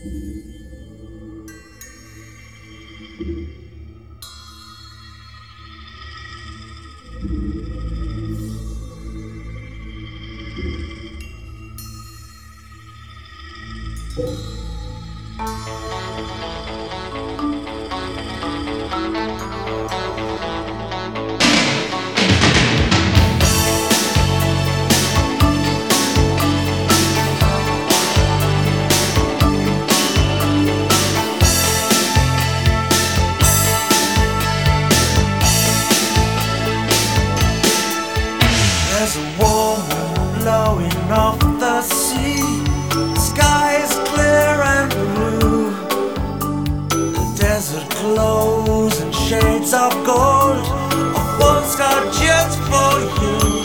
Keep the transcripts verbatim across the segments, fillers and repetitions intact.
There's a warm wind blowing off the sea. The sky is clear and blue. The desert glows in shades of gold. A postcard just for you.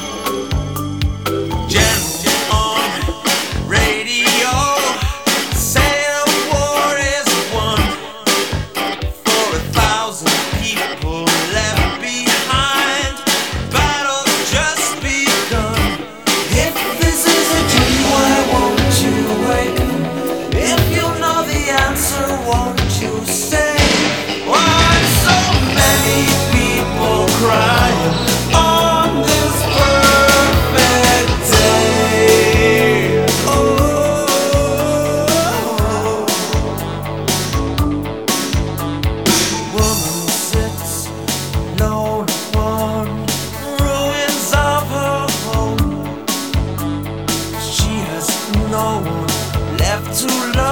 Gentle on radio, say a war is won. For a thousand people left behind, battle's just begun. If this is a dream, why won't you wake? If you know the answer, won't you say? Why so many people crying on this perfect day? Oh, woman sits alone upon ruins of her home. She has no one left to love.